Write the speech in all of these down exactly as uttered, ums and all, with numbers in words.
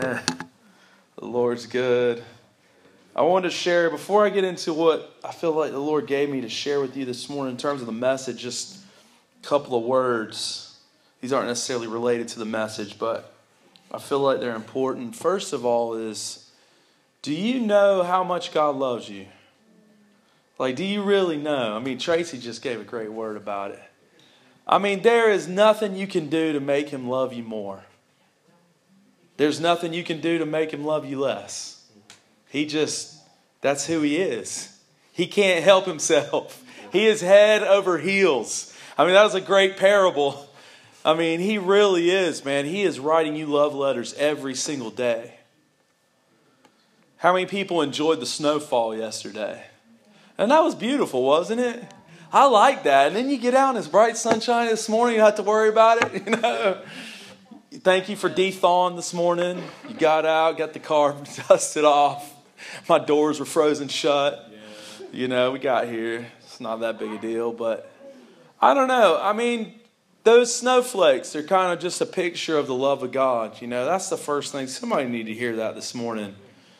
The Lord's good. I wanted to share, before I get into what I feel like the Lord gave me to share with you this morning in terms of the message, just a couple of words. These aren't necessarily related to the message, but I feel like they're important. First of all is, do you know how much God loves you? Like, do you really know? I mean, Tracy just gave a great word about it. I mean, there is nothing you can do to make him love you more. There's nothing you can do to make him love you less. He just, that's who he is. He can't help himself. He is head over heels. I mean, that was a great parable. I mean, he really is, man. He is writing you love letters every single day. How many people enjoyed the snowfall yesterday? And that was beautiful, wasn't it? I like that. And then you get out and it's bright sunshine this morning. You don't have to worry about it, you know. Thank you for de-thawing this morning. You got out, got the car dusted off. My doors were frozen shut. You know, we got here. It's not that big a deal, but I don't know. I mean, those snowflakes are kind of just a picture of the love of God. You know, that's the first thing. Somebody need to hear that this morning.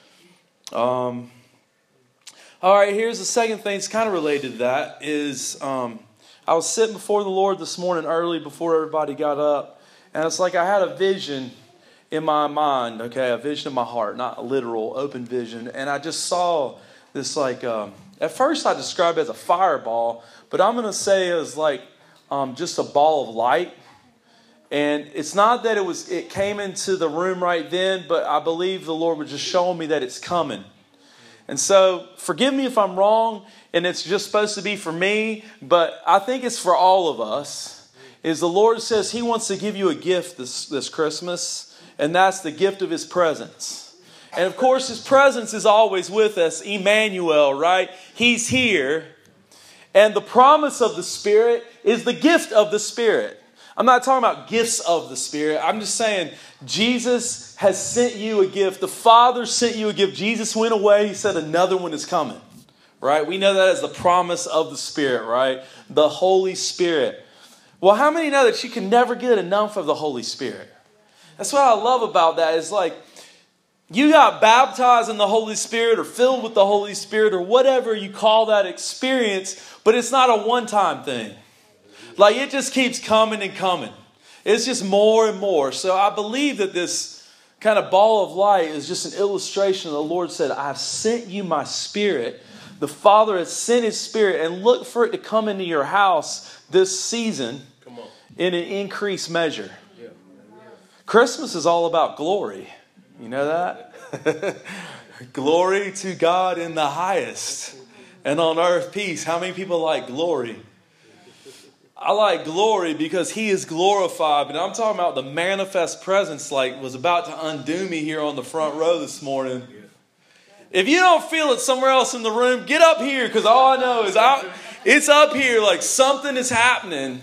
Um, all right, here's the second thing. It's kind of related to that. Is um, I was sitting before the Lord this morning early before everybody got up. And it's like I had a vision in my mind, okay, a vision in my heart, not a literal open vision. And I just saw this like, um, at first I described it as a fireball, but I'm going to say it was like um, just a ball of light. And it's not that it was, it came into the room right then, but I believe the Lord was just showing me that it's coming. And so forgive me if I'm wrong and it's just supposed to be for me, but I think it's for all of us. Is the Lord says he wants to give you a gift this, this Christmas, and that's the gift of his presence. And of course, his presence is always with us, Emmanuel, right? He's here. And the promise of the Spirit is the gift of the Spirit. I'm not talking about gifts of the Spirit. I'm just saying Jesus has sent you a gift. The Father sent you a gift. Jesus went away. He said another one is coming, right? We know that as the promise of the Spirit, right? The Holy Spirit. Well, how many know that you can never get enough of the Holy Spirit? That's what I love about that. Is like you got baptized in the Holy Spirit or filled with the Holy Spirit or whatever you call that experience, but it's not a one-time thing. Like it just keeps coming and coming. It's just more and more. So I believe that this kind of ball of light is just an illustration of the Lord said, I've sent you my Spirit. The Father has sent his Spirit, and look for it to come into your house this season in an increased measure. Yeah. Christmas is all about glory. You know that? Glory to God in the highest, and on earth peace. How many people like glory? I like glory because he is glorified. But I'm talking about the manifest presence like was about to undo me here on the front row this morning. If you don't feel it somewhere else in the room, get up here, because all I know is out, it's up here like something is happening.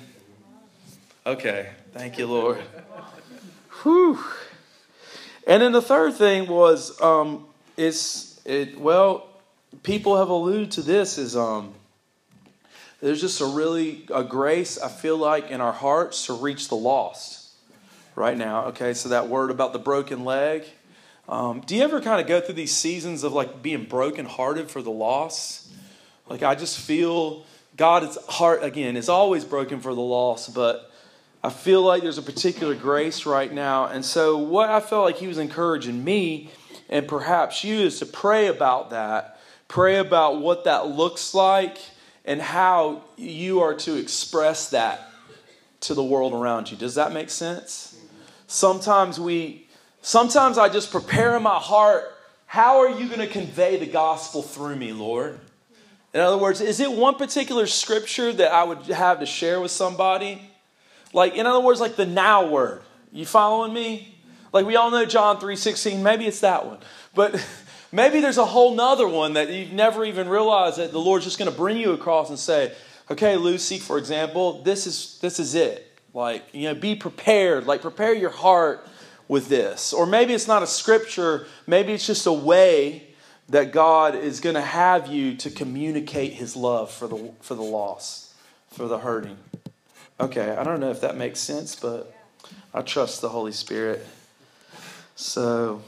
Okay, thank you, Lord. Whew. And then the third thing was, um, it's it. Well, people have alluded to this is um, there's just a really a grace I feel like in our hearts to reach the lost right now. Okay, so that word about the broken leg. Um, do you ever kind of go through these seasons of like being brokenhearted for the lost? Like I just feel God's heart again is always broken for the lost, but I feel like there's a particular grace right now. And so what I felt like he was encouraging me and perhaps you is to pray about that. Pray about what that looks like and how you are to express that to the world around you. Does that make sense? Sometimes we, sometimes I just prepare in my heart, how are you going to convey the gospel through me, Lord? In other words, is it one particular scripture that I would have to share with somebody? Like, in other words, like the now word. You following me? Like we all know John three sixteen. Maybe it's that one. But maybe there's a whole nother one that you've never even realized that the Lord's just going to bring you across and say, okay, Lucy, for example, this is this is it. Like, you know, be prepared. Like, prepare your heart with this. Or maybe it's not a scripture. Maybe it's just a way that God is going to have you to communicate his love for the for the lost, for the hurting. Okay, I don't know if that makes sense, but I trust the Holy Spirit. So,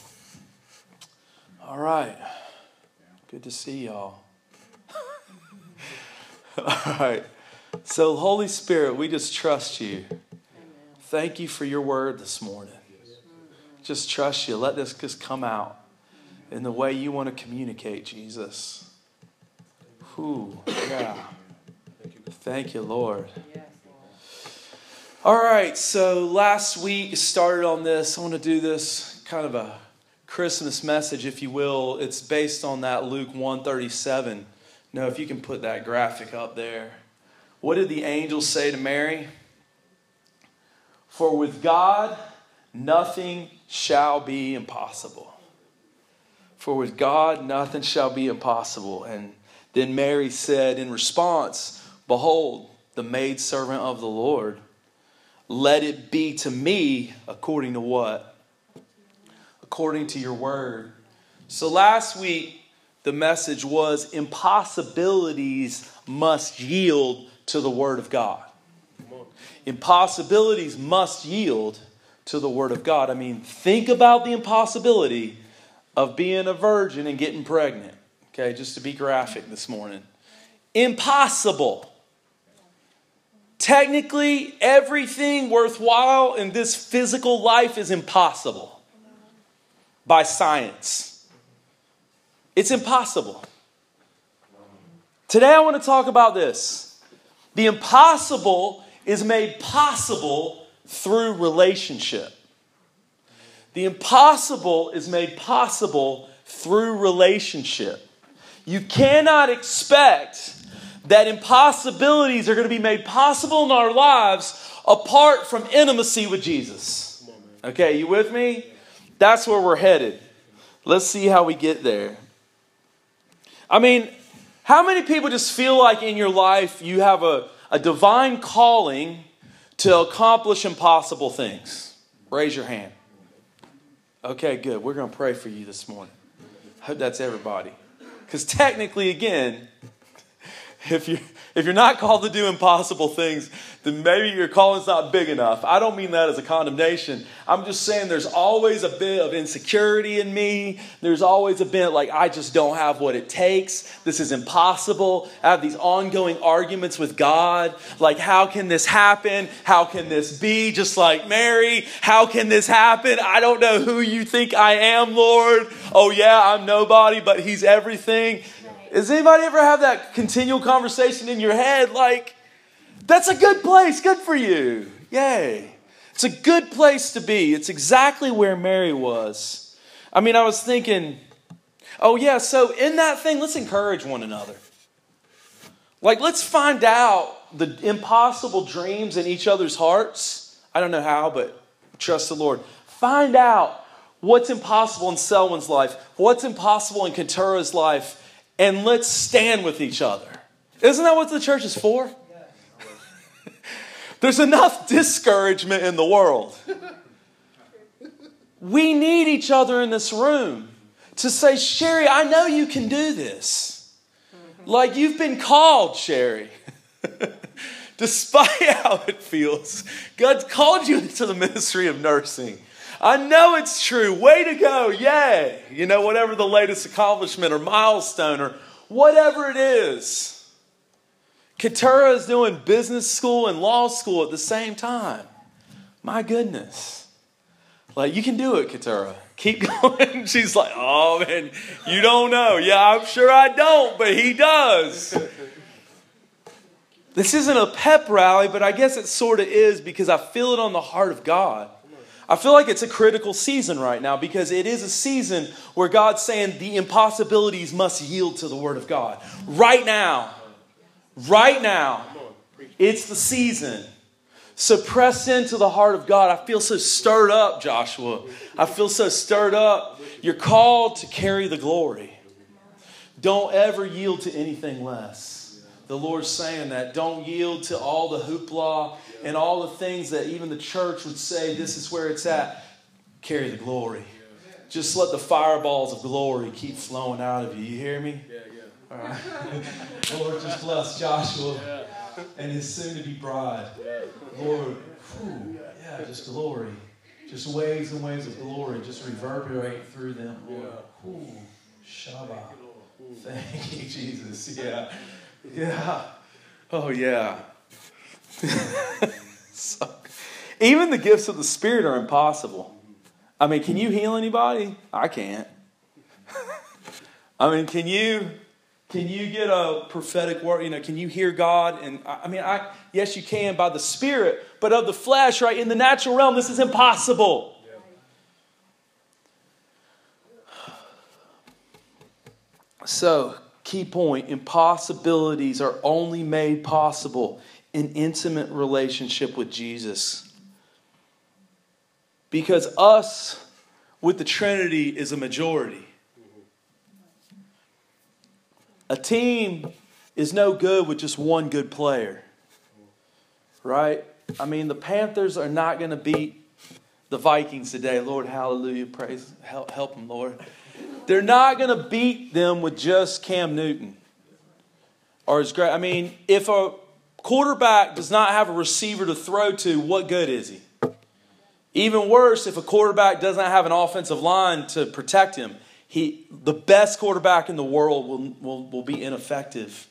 all right. Good to see y'all. All right. So, Holy Spirit, we just trust you. Thank you for your word this morning. Just trust you. Let this just come out in the way you want to communicate, Jesus. Whew, yeah. Thank you, Lord. All right, so last week started on this. I want to do this kind of a Christmas message, if you will. It's based on that Luke one thirty-seven. No, if you can put that graphic up there. What did the angel say to Mary? For with God, nothing shall be impossible. For with God, nothing shall be impossible. And then Mary said in response, behold, the maidservant of the Lord. Let it be to me according to what? According to your word. So last week, the message was impossibilities must yield to the word of God. Impossibilities must yield to the word of God. I mean, think about the impossibility of being a virgin and getting pregnant. Okay, just to be graphic this morning. Impossible. Technically, everything worthwhile in this physical life is impossible by science. It's impossible. Today I want to talk about this. The impossible is made possible through relationship. The impossible is made possible through relationship. You cannot expect that impossibilities are going to be made possible in our lives apart from intimacy with Jesus. Okay, you with me? That's where we're headed. Let's see how we get there. I mean, how many people just feel like in your life you have a, a divine calling to accomplish impossible things? Raise your hand. Okay, good. We're going to pray for you this morning. I hope that's everybody. Because technically, again, if you're, if you're not called to do impossible things, then maybe your calling's not big enough. I don't mean that as a condemnation. I'm just saying there's always a bit of insecurity in me. There's always a bit like, I just don't have what it takes. This is impossible. I have these ongoing arguments with God. Like, how can this happen? How can this be? Just like Mary, how can this happen? I don't know who you think I am, Lord. Oh yeah, I'm nobody, but he's everything. Does anybody ever have that continual conversation in your head? Like, that's a good place. Good for you. Yay. It's a good place to be. It's exactly where Mary was. I mean, I was thinking, oh yeah, so in that thing, let's encourage one another. Like, let's find out the impossible dreams in each other's hearts. I don't know how, but trust the Lord. Find out what's impossible in Selwyn's life, what's impossible in Kentura's life, and let's stand with each other. Isn't that what the church is for? There's enough discouragement in the world. We need each other in this room to say, Sherry, I know you can do this. Like, you've been called, Sherry. Despite how it feels, God's called you into the ministry of nursing. I know it's true. Way to go. Yay. You know, whatever the latest accomplishment or milestone or whatever it is. Keturah is doing business school and law school at the same time. My goodness. Like, you can do it, Keturah. Keep going. She's like, oh, man, you don't know. Yeah, I'm sure I don't, but he does. This isn't a pep rally, but I guess it sort of is because I feel it on the heart of God. I feel like it's a critical season right now because it is a season where God's saying the impossibilities must yield to the Word of God. Right now. Right now. It's the season. So press into the heart of God. I feel so stirred up, Joshua. I feel so stirred up. You're called to carry the glory. Don't ever yield to anything less. The Lord's saying that. Don't yield to all the hoopla and all the things that even the church would say, this is where it's at. Carry the glory. Just let the fireballs of glory keep flowing out of you. You hear me? Yeah, yeah. All right. Lord, just bless Joshua and his soon-to-be bride. Lord, whew, yeah, just glory. Just waves and waves of glory just reverberate through them, Lord. Yeah. Ooh, Shabbat. Thank you, Jesus. Yeah. Yeah. Oh, yeah. So, even the gifts of the Spirit are impossible. I mean, can you heal anybody? I can't. I mean, can you can you get a prophetic word? You know, can you hear God? And I mean, I yes, you can by the Spirit, but of the flesh, right? In the natural realm, this is impossible. So, key point, impossibilities are only made possible in intimate relationship with Jesus. Because us with the Trinity is a majority. A team is no good with just one good player. Right? I mean, the Panthers are not going to beat the Vikings today. Lord, hallelujah, praise, help, help them, Lord. They're not going to beat them with just Cam Newton. Or his great. I mean, if a quarterback does not have a receiver to throw to, what good is he? Even worse, if a quarterback doesn't have an offensive line to protect him, he, the best quarterback in the world will, will, will be ineffective.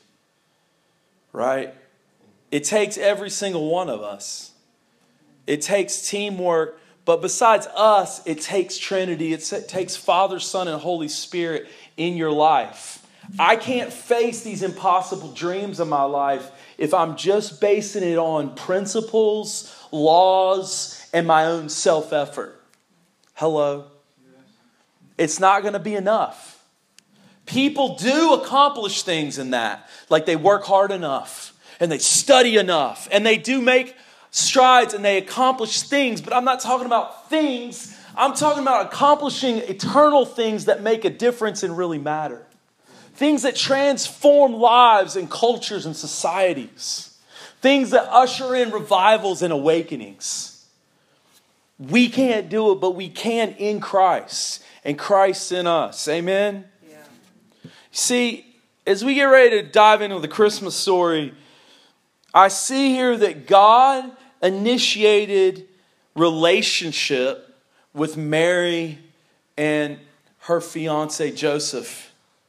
Right? It takes every single one of us. It takes teamwork. But besides us, it takes Trinity. It takes Father, Son, and Holy Spirit in your life. I can't face these impossible dreams of my life if I'm just basing it on principles, laws, and my own self-effort. Hello? It's not going to be enough. People do accomplish things in that. Like they work hard enough, and they study enough, and they do make strides and they accomplish things, but I'm not talking about things. I'm talking about accomplishing eternal things that make a difference and really matter. Things that transform lives and cultures and societies. Things that usher in revivals and awakenings. We can't do it, but we can in Christ. And Christ in us. Amen? Yeah. See, as we get ready to dive into the Christmas story, I see here that God initiated relationship with Mary and her fiance Joseph.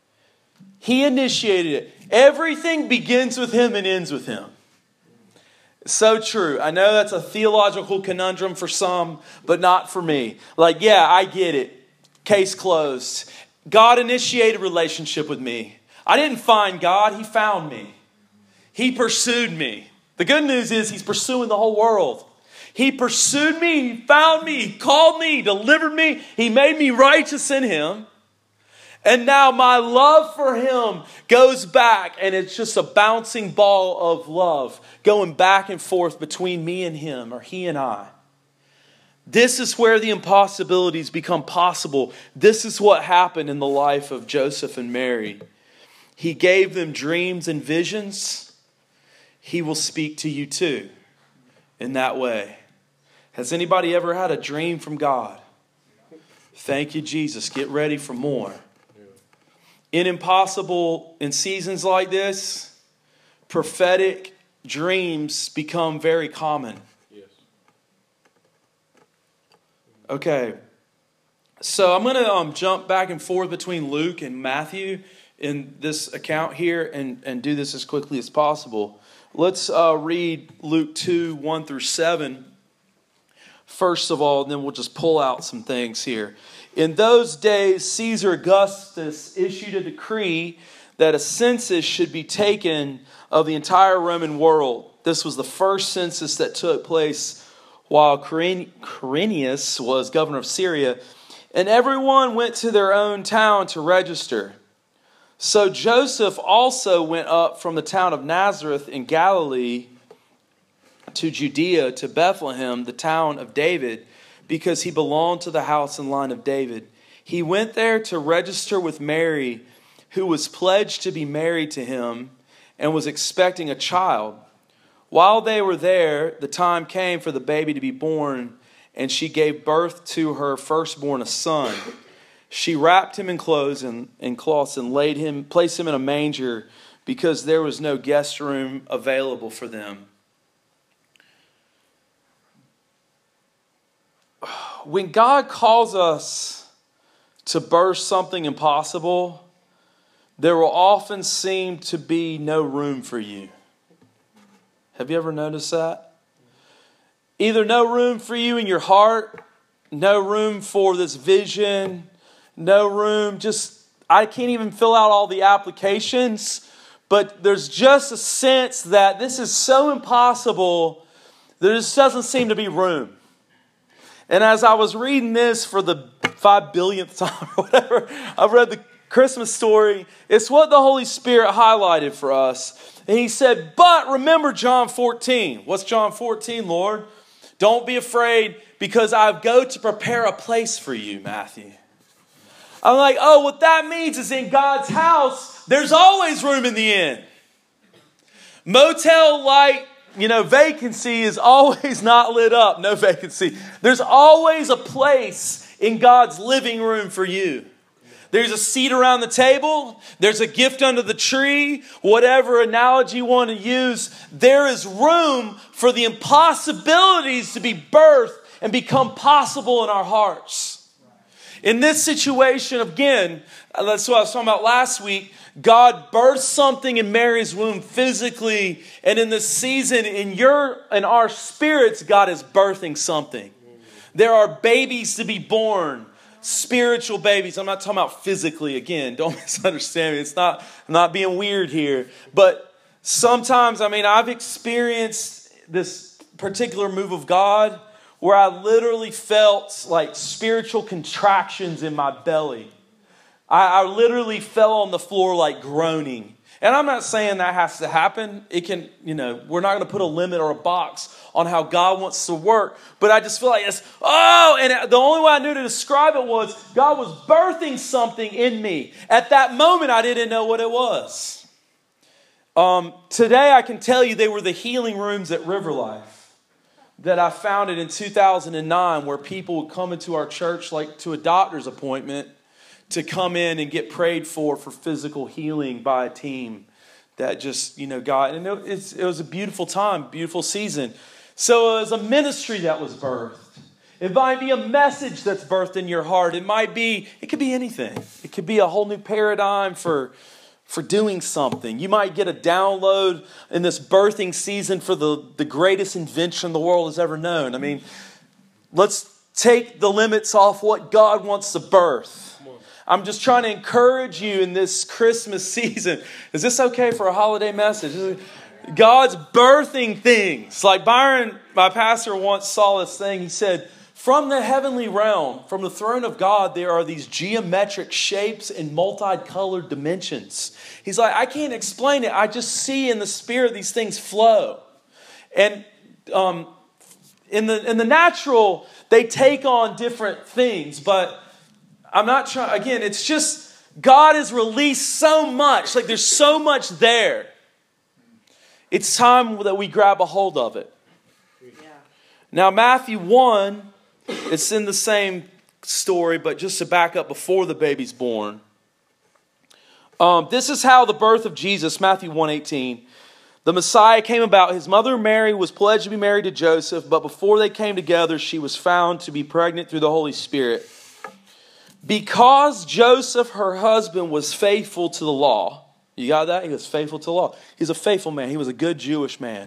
He initiated it. Everything begins with him and ends with him. It's so true. I know that's a theological conundrum for some, but not for me. Like, yeah, I get it. Case closed. God initiated relationship with me. I didn't find God. He found me. He pursued me. The good news is he's pursuing the whole world. He pursued me. He found me. He called me. He delivered me. He made me righteous in him. And now my love for him goes back, and it's just a bouncing ball of love going back and forth between me and him, or he and I. This is where the impossibilities become possible. This is what happened in the life of Joseph and Mary. He gave them dreams and visions. He will speak to you too in that way. Has anybody ever had a dream from God? Thank you, Jesus. Get ready for more. In impossible, in seasons like this, prophetic dreams become very common. Yes. Okay. So I'm going to um, jump back and forth between Luke and Matthew in this account here and, and do this as quickly as possible. Let's uh, read Luke two, one through seven. First of all, and then we'll just pull out some things here. In those days, Caesar Augustus issued a decree that a census should be taken of the entire Roman world. This was the first census that took place while Quirinius was governor of Syria. And everyone went to their own town to register. So Joseph also went up from the town of Nazareth in Galilee to Judea, to Bethlehem, the town of David, because he belonged to the house and line of David. He went there to register with Mary, who was pledged to be married to him and was expecting a child. While they were there, the time came for the baby to be born, and she gave birth to her firstborn, a son. She wrapped him in clothes and, and cloths and laid him, placed him in a manger because there was no guest room available for them. when God calls us to burst something impossible, there will often seem to be no room for you. Have you ever noticed that? Either no room for you in your heart, no room for this vision, no room, just, I can't even fill out all the applications, but there's just a sense that this is so impossible, there just doesn't seem to be room. And as I was reading this for the five billionth time or whatever, I read the Christmas story. It's what the Holy Spirit highlighted for us. And he said, but remember John fourteen. What's John fourteen, Lord? Don't be afraid because I go to prepare a place for you, Matthew. I'm like, oh, what that means is in God's house, there's always room in the inn. Motel light, you know, vacancy is always not lit up. No vacancy. There's always a place in God's living room for you. There's a seat around the table. There's a gift under the tree. Whatever analogy you want to use, there is room for the impossibilities to be birthed and become possible in our hearts. In this situation, again, that's what I was talking about last week, God birthed something in Mary's womb physically, and in this season, in your and our spirits, God is birthing something. There are babies to be born. Spiritual babies. I'm not talking about physically again. Don't misunderstand me. It's not, I'm not being weird here. But sometimes, I mean, I've experienced this particular move of God where I literally felt like spiritual contractions in my belly. I, I literally fell on the floor like groaning. And I'm not saying that has to happen. It can, you know, we're not going to put a limit or a box on how God wants to work. But I just feel like it's, oh, and the only way I knew to describe it was God was birthing something in me. At that moment, I didn't know what it was. Um, today, I can tell you they were the healing rooms at River Life that I founded in two thousand nine, where people would come into our church like to a doctor's appointment to come in and get prayed for for physical healing by a team that just, you know, got, and it, it's, it was a beautiful time, beautiful season. So it was a ministry that was birthed. It might be a message that's birthed in your heart. It might be, it could be anything. It could be a whole new paradigm for, for doing something. You might get a download in this birthing season for the, the greatest invention the world has ever known. I mean, let's take the limits off what God wants to birth. I'm just trying to encourage you in this Christmas season. Is this okay for a holiday message? God's birthing things. Like Byron, my pastor, once saw this thing. He said, from the heavenly realm, from the throne of God, there are these geometric shapes and multicolored dimensions. He's like, I can't explain it. I just see in the spirit these things flow. And um, in the in the natural, they take on different things, but I'm not trying, again, it's just, God has released so much. Like there's so much there. It's time that we grab a hold of it. Yeah. Now, Matthew one, it's in the same story, but just to back up before the baby's born. Um, this is how the birth of Jesus, Matthew one eighteen, the Messiah came about. His mother Mary was pledged to be married to Joseph, but before they came together, she was found to be pregnant through the Holy Spirit. Because Joseph, her husband, was faithful to the law. You got that? He was faithful to the law. He's a faithful man. He was a good Jewish man.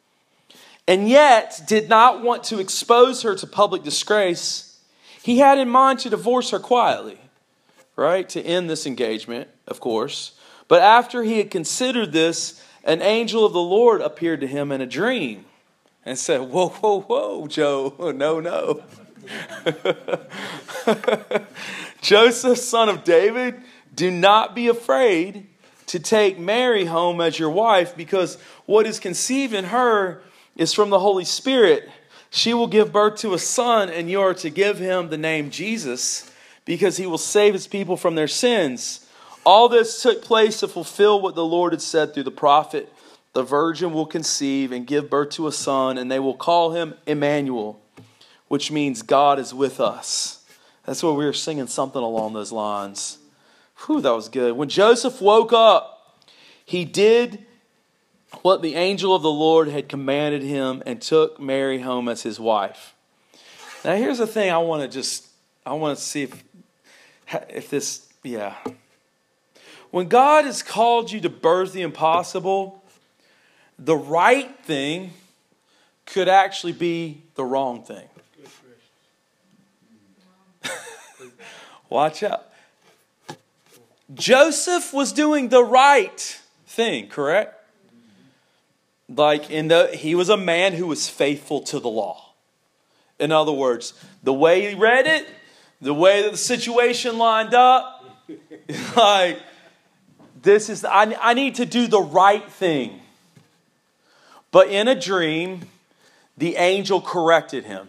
And yet did not want to expose her to public disgrace. He had in mind to divorce her quietly. Right? To end this engagement, of course. But after he had considered this, an angel of the Lord appeared to him in a dream. And said, whoa, whoa, whoa, Joe. No, no. Joseph, son of David, do not be afraid to take Mary home as your wife, because what is conceived in her is from the Holy Spirit. She will give birth to a son, and you are to give him the name Jesus, because he will save his people from their sins. All this took place to fulfill what the Lord had said through the prophet. The virgin will conceive and give birth to a son, and they will call him Emmanuel, which means God is with us. That's what we were singing, something along those lines. Whew, that was good. When Joseph woke up, he did what the angel of the Lord had commanded him and took Mary home as his wife. Now here's the thing I want to just, I want to see if, if this, yeah. When God has called you to birth the impossible, the right thing could actually be the wrong thing. Watch out. Joseph was doing the right thing, correct? Like in the, he was a man who was faithful to the law. In other words, the way he read it, the way that the situation lined up, like this is, I, I need to do the right thing. But in a dream, the angel corrected him.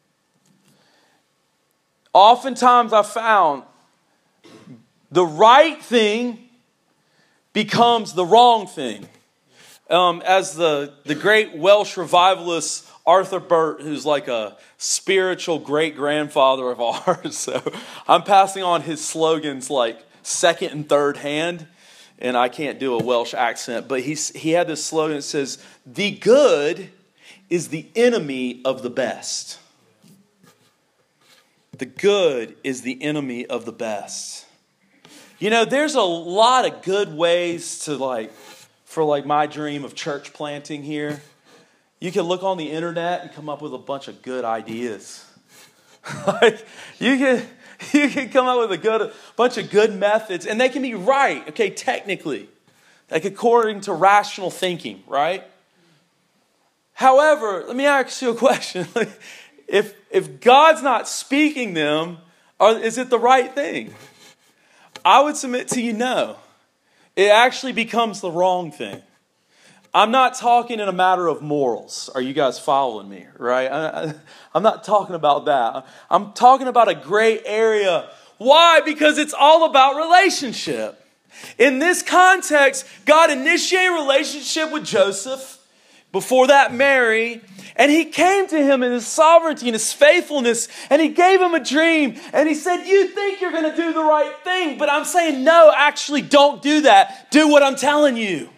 Oftentimes I found the right thing becomes the wrong thing. Um, as the, the great Welsh revivalist Arthur Burt, who's like a spiritual great-grandfather of ours, so I'm passing on his slogans like second and third hand, and I can't do a Welsh accent, but he's, he had this slogan that says, "The good is the enemy of the best." The good is the enemy of the best. You know, there's a lot of good ways to like, for like my dream of church planting here. You can look on the internet and come up with a bunch of good ideas. Like you can, you can come up with a good, bunch of good methods, and they can be right, okay, technically, like according to rational thinking, right? However, let me ask you a question. If if God's not speaking them, are, is it the right thing? I would submit to you, no. It actually becomes the wrong thing. I'm not talking in a matter of morals. Are you guys following me? Right? I, I, I'm not talking about that. I'm talking about a gray area. Why? Because it's all about relationship. In this context, God initiated a relationship with Joseph. Before that, Mary. And he came to him in his sovereignty and his faithfulness. And he gave him a dream. And he said, you think you're going to do the right thing. But I'm saying, no, actually don't do that. Do what I'm telling you.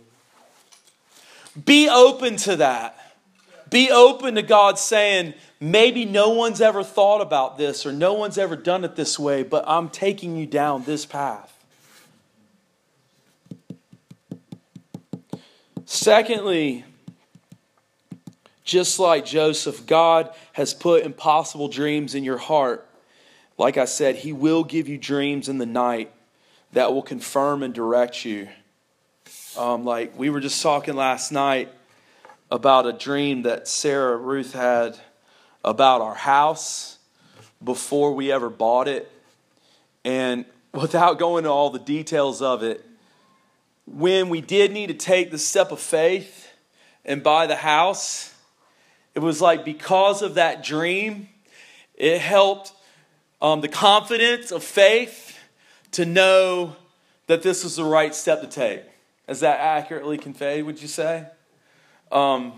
Be open to that. Be open to God saying, maybe no one's ever thought about this. Or no one's ever done it this way. But I'm taking you down this path. Secondly, just like Joseph, God has put impossible dreams in your heart. Like I said, He will give you dreams in the night that will confirm and direct you. Um, like we were just talking last night about a dream that Sarah Ruth had about our house before we ever bought it. And without going into all the details of it, when we did need to take the step of faith and buy the house, it was like because of that dream, it helped um, the confidence of faith to know that this was the right step to take. Is that accurately conveyed, would you say? Um,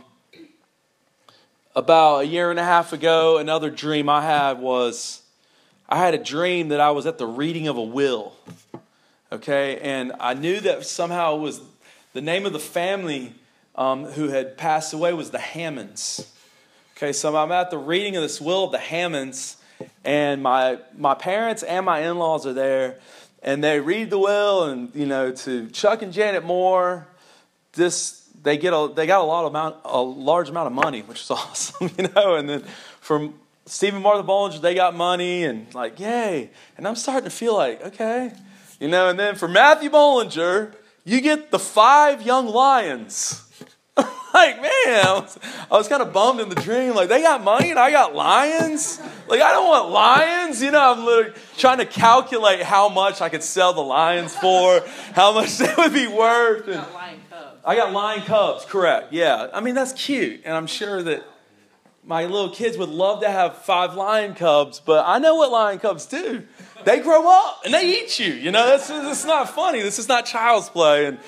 about a year and a half ago, another dream I had was, I had a dream that I was at the reading of a will. Okay, and I knew that somehow it was the name of the family um, who had passed away was the Hammonds. Okay, so I'm at the reading of this will of the Hammonds, and my my parents and my in-laws are there, and they read the will, and you know, to Chuck and Janet Moore, this they get a they got a lot of amount a large amount of money, which is awesome, you know, and then from Stephen and Martha Bollinger, they got money, and like yay, and I'm starting to feel like okay, you know, and then for Matthew Bollinger, you get the five young lions. Like, man, I was, I was kind of bummed in the dream. Like, they got money and I got lions? Like, I don't want lions. You know, I'm literally trying to calculate how much I could sell the lions for, how much they would be worth. And you got lion cubs. I got lion cubs, correct. Yeah. I mean, that's cute. And I'm sure that my little kids would love to have five lion cubs. But I know what lion cubs do. They grow up and they eat you. You know, that's, that's not funny. This is not child's play. And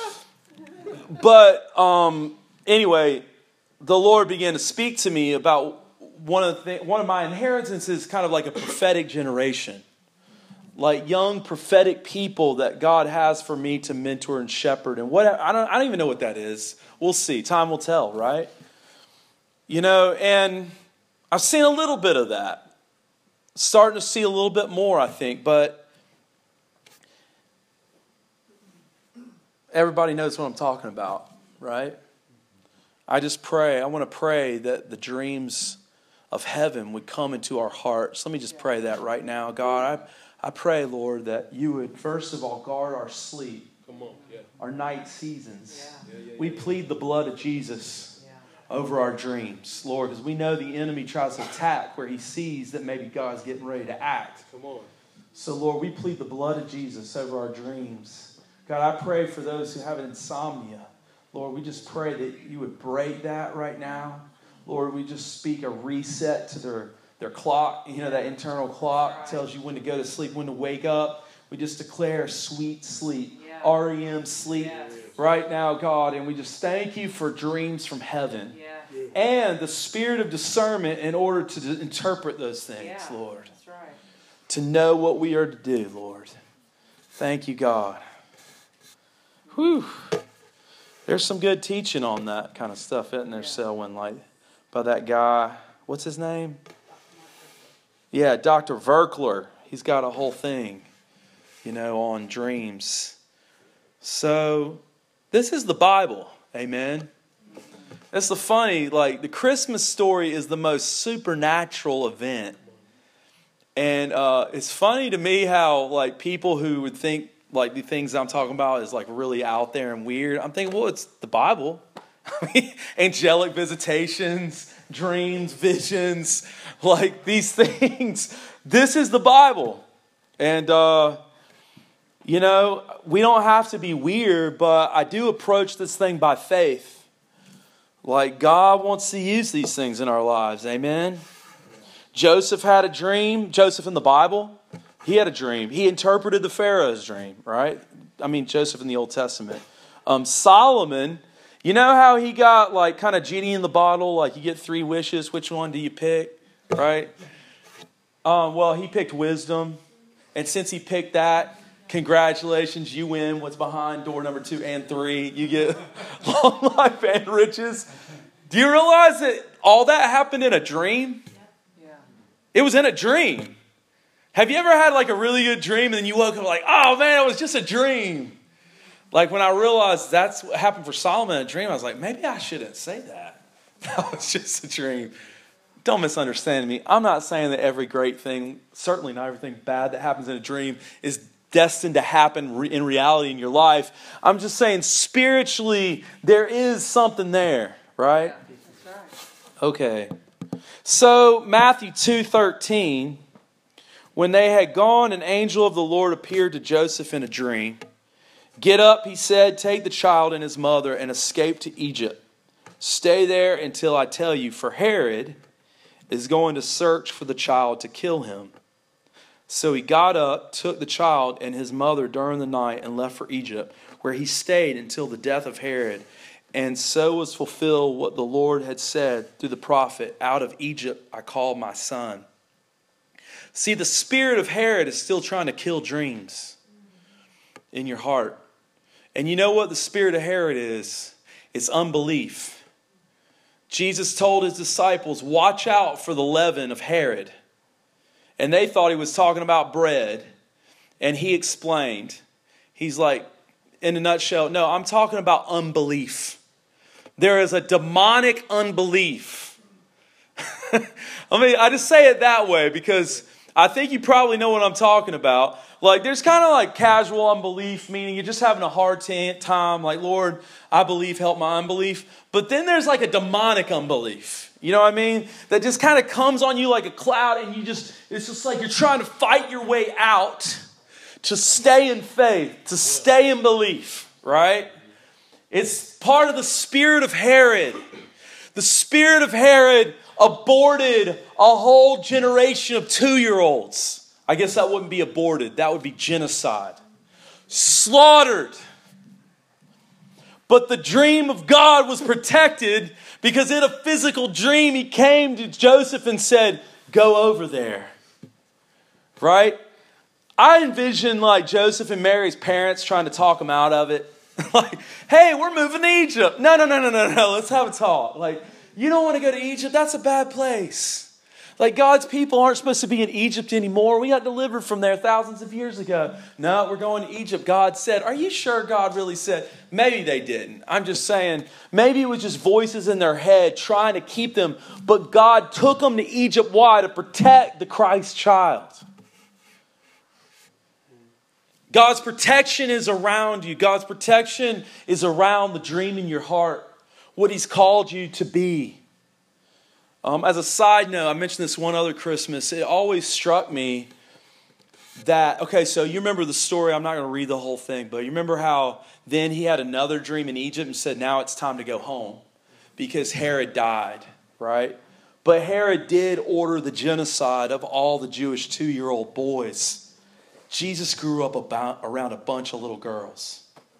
But, um... Anyway, the Lord began to speak to me about one of the th- one of my inheritances, kind of like a prophetic generation, like young prophetic people that God has for me to mentor and shepherd. And what I don't I don't even know what that is. We'll see. Time will tell, right? You know, and I've seen a little bit of that. Starting to see a little bit more, I think. But everybody knows what I'm talking about, right? I just pray. I want to pray that the dreams of heaven would come into our hearts. Let me just pray that right now. God, I, I pray, Lord, that you would, first of all, guard our sleep. Come on, yeah. Our night seasons. Yeah. Yeah, yeah, we yeah. plead the blood of Jesus yeah. over our dreams, Lord, because we know the enemy tries to attack where he sees that maybe God's getting ready to act. Come on. So, Lord, we plead the blood of Jesus over our dreams. God, I pray for those who have insomnia. Lord, we just pray that you would break that right now. Lord, we just speak a reset to their, their clock. You know, that internal clock tells you when to go to sleep, when to wake up. We just declare sweet sleep. R E M sleep yes. right now, God. And we just thank you for dreams from heaven. Yeah. And the spirit of discernment in order to d- interpret those things, yeah. Lord. That's right. To know what we are to do, Lord. Thank you, God. Whew. There's some good teaching on that kind of stuff, isn't there, yeah. Selwyn? Like, by that guy. What's his name? Yeah, Doctor Verkler. He's got a whole thing, you know, on dreams. So, this is the Bible. Amen. That's the funny, like, the Christmas story is the most supernatural event. And uh, it's funny to me how, like, people who would think, like, the things I'm talking about is, like, really out there and weird. I'm thinking, well, it's the Bible. I mean, angelic visitations, dreams, visions, like, these things. This is the Bible. And, uh... You know, we don't have to be weird, but I do approach this thing by faith. Like, God wants to use these things in our lives. Amen? Joseph had a dream. Joseph in the Bible, he had a dream. He interpreted the Pharaoh's dream, right? I mean, Joseph in the Old Testament. Um, Solomon, you know how he got, like, kind of genie in the bottle? Like, you get three wishes. Which one do you pick? Right? Um, well, he picked wisdom. And since he picked that, congratulations, you win what's behind door number two and three. You get long life and riches. Do you realize that all that happened in a dream? Yeah. It was in a dream. Have you ever had like a really good dream and then you woke up like, oh man, it was just a dream? Like when I realized that's what happened for Solomon in a dream, I was like, maybe I shouldn't say that. That was just a dream. Don't misunderstand me. I'm not saying that every great thing, certainly not everything bad that happens in a dream is destined to happen in reality in your life. I'm just saying spiritually there is something there, right? That's right. Okay. So Matthew two thirteen, when they had gone, an angel of the Lord appeared to Joseph in a dream. Get up, he said, take the child and his mother and escape to Egypt. Stay there until I tell you, for Herod is going to search for the child to kill him. So he got up, took the child and his mother during the night and left for Egypt, where he stayed until the death of Herod. And so was fulfilled what the Lord had said through the prophet, out of Egypt I called my son. See, the spirit of Herod is still trying to kill dreams in your heart. And you know what the spirit of Herod is? It's unbelief. Jesus told his disciples, watch out for the leaven of Herod. And they thought he was talking about bread. And he explained. He's like, in a nutshell, no, I'm talking about unbelief. There is a demonic unbelief. I mean, I just say it that way because I think you probably know what I'm talking about. Like, there's kind of like casual unbelief, meaning you're just having a hard t- time. Like, Lord, I believe, help my unbelief. But then there's like a demonic unbelief. You know what I mean? That just kind of comes on you like a cloud and you just, it's just like you're trying to fight your way out to stay in faith, to stay in belief, right? It's part of the spirit of Herod. The spirit of Herod aborted a whole generation of two-year-olds. I guess that wouldn't be aborted. That would be genocide. Slaughtered. But the dream of God was protected because in a physical dream, he came to Joseph and said, go over there. Right? I envision like Joseph and Mary's parents trying to talk him out of it. Like, hey, we're moving to Egypt. No, no, no, no, no, no. Let's have a talk. Like, you don't want to go to Egypt. That's a bad place. Like God's people aren't supposed to be in Egypt anymore. We got delivered from there thousands of years ago. No, we're going to Egypt. God said, are you sure God really said? Maybe they didn't. I'm just saying, maybe it was just voices in their head trying to keep them. But God took them to Egypt. Why? To protect the Christ child. God's protection is around you. God's protection is around the dream in your heart. What He's called you to be. Um, as a side note, I mentioned this one other Christmas. It always struck me that, okay, so you remember the story. I'm not going to read the whole thing, but you remember how then he had another dream in Egypt and said, now it's time to go home because Herod died, right? But Herod did order the genocide of all the Jewish two-year-old boys. Jesus grew up about, around a bunch of little girls.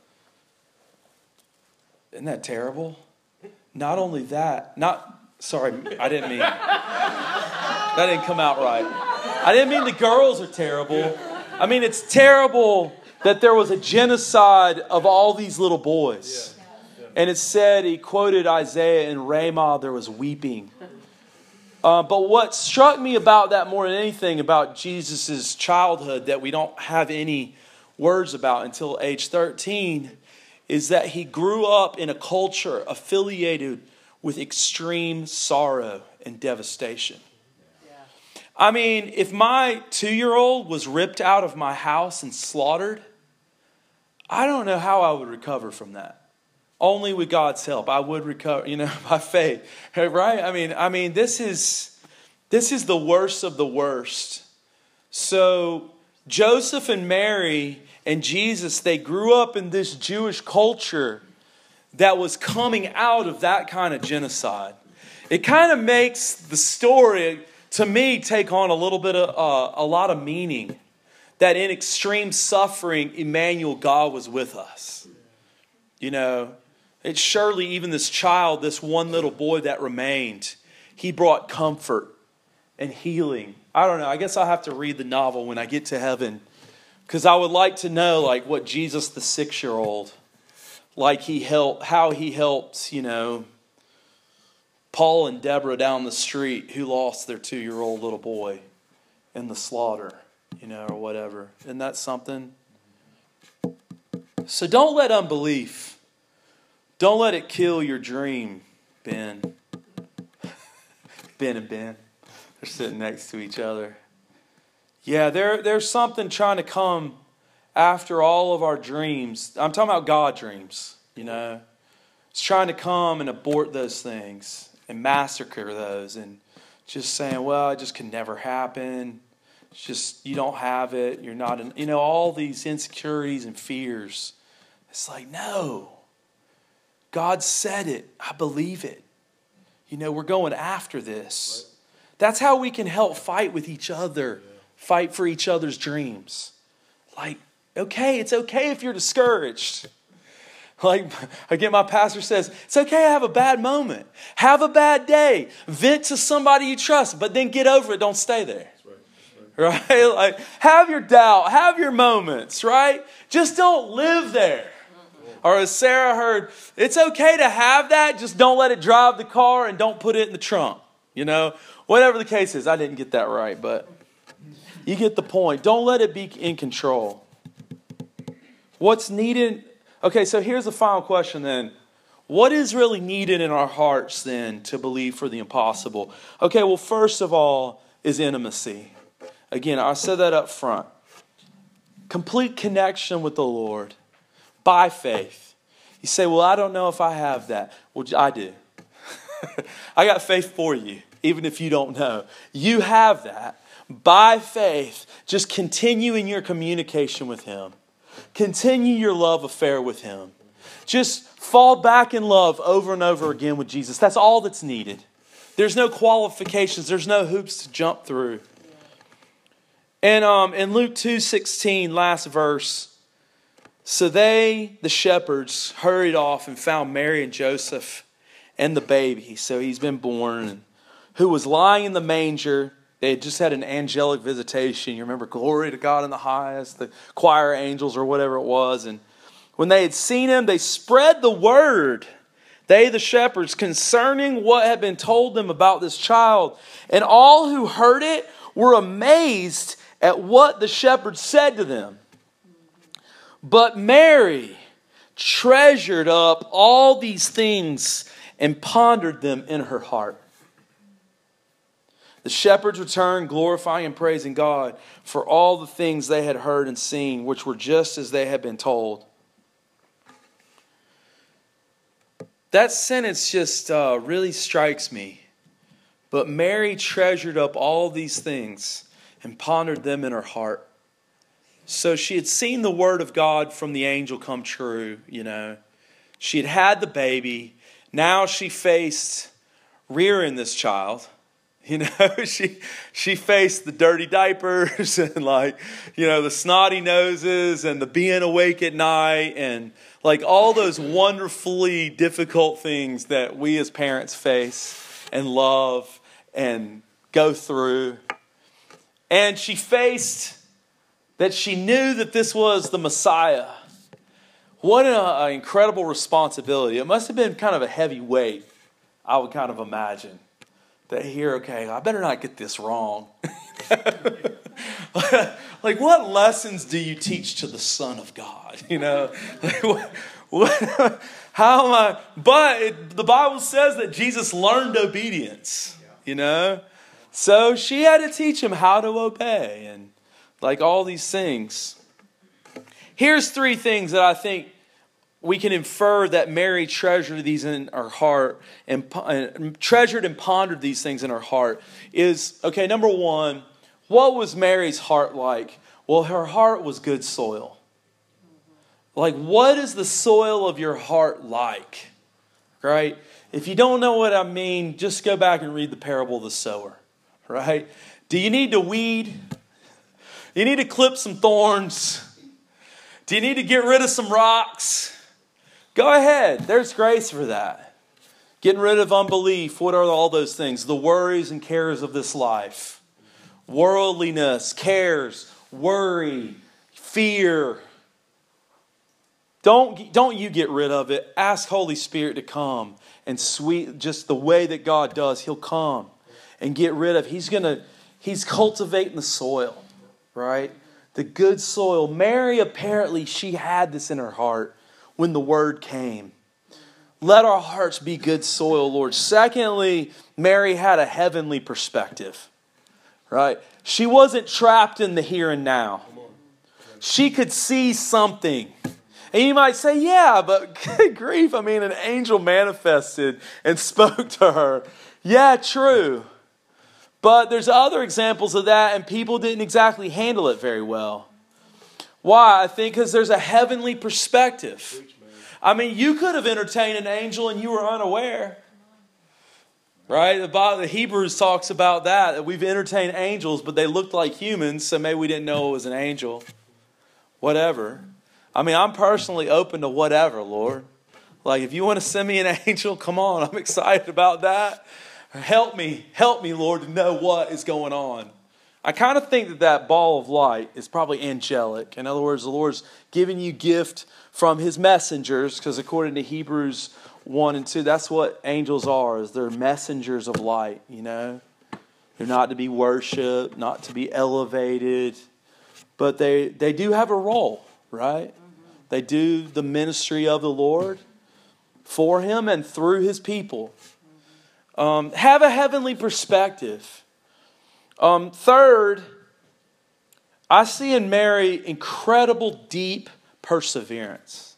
Isn't that terrible? Not only that, not... Sorry, I didn't mean... That didn't come out right. I didn't mean the girls are terrible. I mean, it's terrible that there was a genocide of all these little boys. And it said, he quoted Isaiah, in Ramah there was weeping. Uh, but what struck me about that more than anything, about Jesus' childhood that we don't have any words about until age thirteen, is that he grew up in a culture affiliated with extreme sorrow and devastation. Yeah. I mean, if my two-year-old was ripped out of my house and slaughtered, I don't know how I would recover from that. Only with God's help, I would recover, you know, by faith, right? I mean, I mean, this is this is the worst of the worst. So Joseph and Mary and Jesus, they grew up in this Jewish culture that was coming out of that kind of genocide. It kind of makes the story, to me, take on a little bit of uh, a lot of meaning. That in extreme suffering, Emmanuel, God was with us. You know, it's surely even this child, this one little boy that remained, he brought comfort and healing. I don't know. I guess I'll have to read the novel when I get to heaven, because I would like to know, like, what Jesus, the six-year-old, like he helped, how he helped, you know, Paul and Deborah down the street who lost their two-year-old little boy in the slaughter, you know, or whatever. Isn't that something? So don't let unbelief, don't let it kill your dream, Ben. Ben and Ben. They're sitting next to each other. Yeah, there, there's something trying to come after all of our dreams. I'm talking about God dreams, you know. It's trying to come and abort those things and massacre those and just saying, well, it just can never happen. It's just, you don't have it. You're not, in, you know, all these insecurities and fears. It's like, no. God said it. I believe it. You know, we're going after this. Right. That's how we can help fight with each other. Yeah. Fight for each other's dreams. Like, okay, it's okay if you're discouraged. Like, again, my pastor says, it's okay to have a bad moment. Have a bad day. Vent to somebody you trust, but then get over it. Don't stay there. That's right. That's right. Right? Like, have your doubt. Have your moments, right? Just don't live there. Or as Sarah heard, it's okay to have that. Just don't let it drive the car and don't put it in the trunk. You know, whatever the case is. I didn't get that right, but you get the point. Don't let it be in control. What's needed? Okay, so here's the final question then. What is really needed in our hearts then to believe for the impossible? Okay, well, first of all is intimacy. Again, I said that up front. Complete connection with the Lord by faith. You say, well, I don't know if I have that. Well, I do. I got faith for you, even if you don't know. You have that. By faith, just continue in your communication with Him. Continue your love affair with Him. Just fall back in love over and over again with Jesus. That's all that's needed. There's no qualifications. There's no hoops to jump through. And um, in Luke two sixteen, last verse, so they, the shepherds, hurried off and found Mary and Joseph and the baby. So he's been born, who was lying in the manger. They had just had an angelic visitation. You remember, glory to God in the highest, the choir angels or whatever it was. And when they had seen him, they spread the word they the shepherds, concerning what had been told them about this child. And all who heard it were amazed at what the shepherds said to them. But Mary treasured up all these things and pondered them in her heart. The shepherds returned, glorifying and praising God for all the things they had heard and seen, which were just as they had been told. That sentence just uh, really strikes me. But Mary treasured up all these things and pondered them in her heart. So she had seen the word of God from the angel come true, you know. She had had the baby. Now she faced rearing this child. You know, she she faced the dirty diapers and like, you know, the snotty noses and the being awake at night and like all those wonderfully difficult things that we as parents face and love and go through. And she faced that she knew that this was the Messiah. What an incredible responsibility. It must have been kind of a heavy weight, I would kind of imagine. That here, okay, I better not get this wrong. Like, what lessons do you teach to the Son of God? You know, like, what, what, how am I? But it, the Bible says that Jesus learned obedience. You know, so she had to teach him how to obey and like all these things. Here's three things that I think we can infer that Mary treasured these in her heart and uh, treasured and pondered these things in her heart is, okay, number one, what was Mary's heart like? Well, her heart was good soil. Like, what is the soil of your heart like? Right? If you don't know what I mean, just go back and read the parable of the sower. Right? Do you need to weed? Do you need to clip some thorns? Do you need to get rid of some rocks? Go ahead. There's grace for that. Getting rid of unbelief. What are all those things? The worries and cares of this life. Worldliness, cares, worry, fear. Don't, don't you get rid of it. Ask Holy Spirit to come. And sweet, just the way that God does, He'll come and get rid of. He's gonna, He's cultivating the soil. Right? The good soil. Mary, apparently, she had this in her heart when the word came. Let our hearts be good soil, Lord. Secondly, Mary had a heavenly perspective. Right? She wasn't trapped in the here and now. She could see something. And you might say, yeah, but good grief, I mean, an angel manifested and spoke to her. Yeah, true. But there's other examples of that, and people didn't exactly handle it very well. Why? I think because there's a heavenly perspective. I mean, you could have entertained an angel and you were unaware. Right? The Bible, the Hebrews talks about that, that we've entertained angels, but they looked like humans, so maybe we didn't know it was an angel. Whatever. I mean, I'm personally open to whatever, Lord. Like, if you want to send me an angel, come on. I'm excited about that. Help me, help me, Lord, to know what is going on. I kind of think that that ball of light is probably angelic. In other words, the Lord's giving you gift from His messengers, because according to Hebrews one and two, that's what angels are, is they're messengers of light, you know. They're not to be worshipped, not to be elevated, but they, they do have a role, right? They do the ministry of the Lord for Him and through His people. Um, have a heavenly perspective. Um, third, I see in Mary incredible deep perseverance.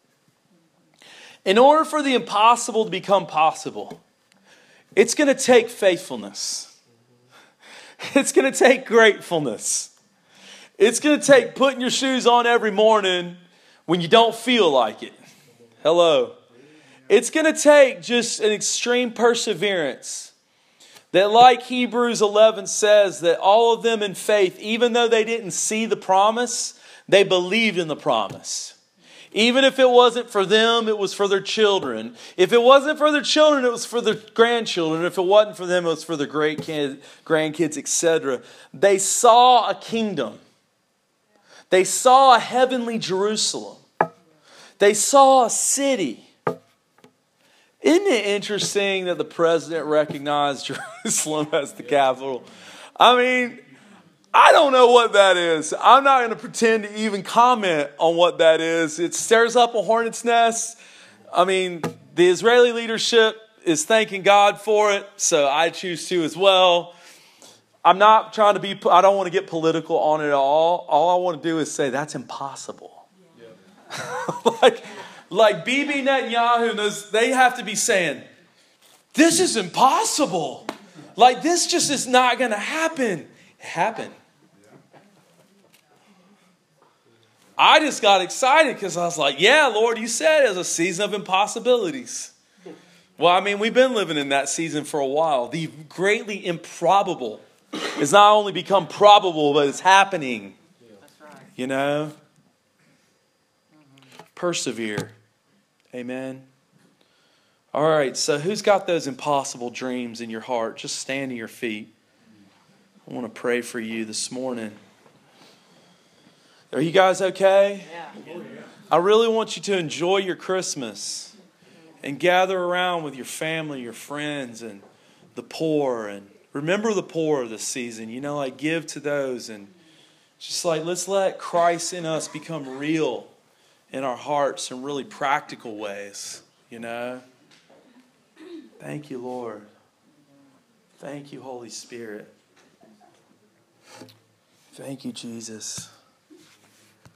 In order for the impossible to become possible, it's going to take faithfulness. It's going to take gratefulness. It's going to take putting your shoes on every morning when you don't feel like it. Hello. It's going to take just an extreme perseverance. That, like Hebrews eleven says, that all of them in faith, even though they didn't see the promise, they believed in the promise. Even if it wasn't for them, it was for their children. If it wasn't for their children, it was for their grandchildren. If it wasn't for them, it was for their great kid, grandkids, et cetera. They saw a kingdom. They saw a heavenly Jerusalem. They saw a city. Isn't it interesting that the president recognized Jerusalem as the capital? I mean, I don't know what that is. I'm not going to pretend to even comment on what that is. It stirs up a hornet's nest. I mean, the Israeli leadership is thanking God for it, so I choose to as well. I'm not trying to be, I don't want to get political on it at all. All I want to do is say that's impossible. Yeah. like, like Bibi Netanyahu, knows, they have to be saying, this is impossible. Like, this just is not going to happen. It happened. I just got excited because I was like, yeah, Lord, you said it's a season of impossibilities. Well, I mean, we've been living in that season for a while. The greatly improbable has not only become probable, but it's happening. That's right. You know? Mm-hmm. Persevere. Amen. All right, so who's got those impossible dreams in your heart? Just stand to your feet. I want to pray for you this morning. Are you guys okay? Yeah. I really want you to enjoy your Christmas and gather around with your family, your friends, and the poor. And remember the poor this season. You know, like give to those. And just like let's let Christ in us become real in our hearts in really practical ways. You know? Thank you, Lord. Thank you, Holy Spirit. Thank you, Jesus.